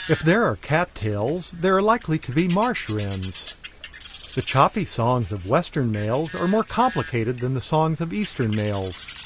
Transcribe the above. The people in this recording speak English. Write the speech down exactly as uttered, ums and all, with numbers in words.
If there are cattails, there are likely to be marsh wrens. The choppy songs of western males are more complicated than the songs of eastern males.